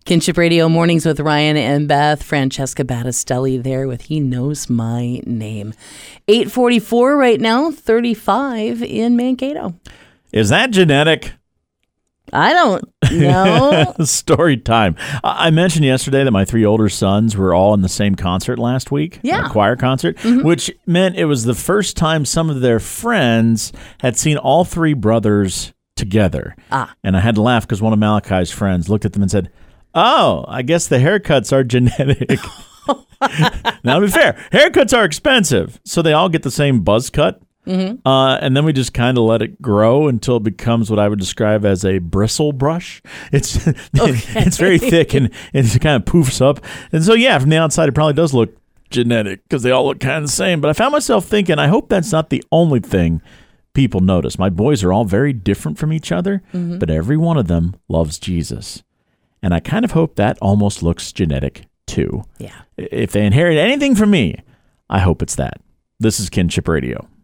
Kinship Radio Mornings with Ryan and Beth. Francesca Battistelli there with He Knows My Name. 8:44 right now, 35 in Mankato. Is that genetic? I don't know. Story time. I mentioned yesterday that my 3 older sons were all in the same concert last week. Yeah. A choir concert, which meant it was the first time some of their friends had seen all 3 brothers together. And I had to laugh because one of Malachi's friends looked at them and said, "Oh, I guess the haircuts are genetic." Now, to be fair, haircuts are expensive, so they all get the same buzz cut. And then we just kind of let it grow until it becomes what I would describe as a bristle brush. It's it's very thick and it kind of poofs up. And so, yeah, from the outside, it probably does look genetic because they all look kind of the same. But I found myself thinking, I hope that's not the only thing people notice. My boys are all very different from each other, but every one of them loves Jesus. And I kind of hope that almost looks genetic, too. Yeah. If they inherit anything from me, I hope it's that. This is Kinship Radio.